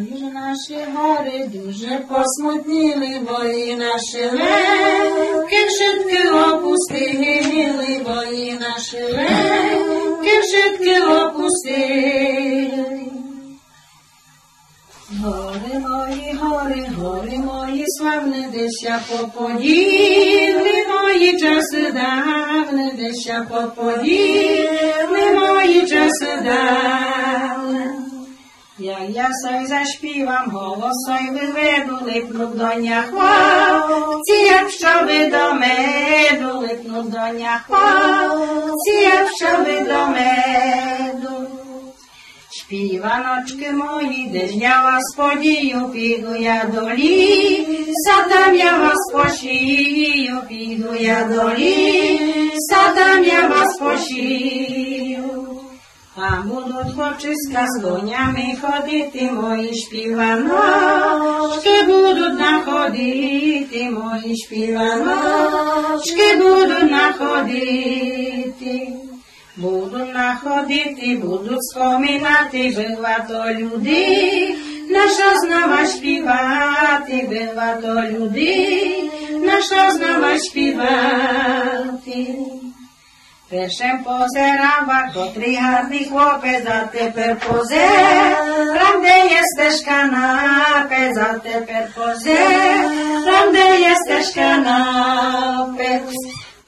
Мої ж наші гори дуже посмутніли, бої наші ленки вшитки опустили, бої наші ленки вшитки опустили. Гори мої славні, десь я поподіли, мої часи давні, десь я поподіли, мої часи давні. Як я сой заспівам, голосой виведу, липнуть доня хвалці, як пчоли до меду, липнуть доня хвалці, як пчоли до меду. Śpiewanочки mої, де ж я вас подію, піду я до ліса, там я вас пошию, піду я до ліса, там я вас пошию. А будуть хлопчиська з конями ходити, мої шпіваночки будуть находити, мої шпіваночки будуть находити. Будуть находити, будуть споминати, била то люди, наша знала співати, била то люди, наша знала співати. Першим позирала, котрий гарний хлопець, а тепер позирам, де є стежка напець, а тепер позирам, де є стежка напець.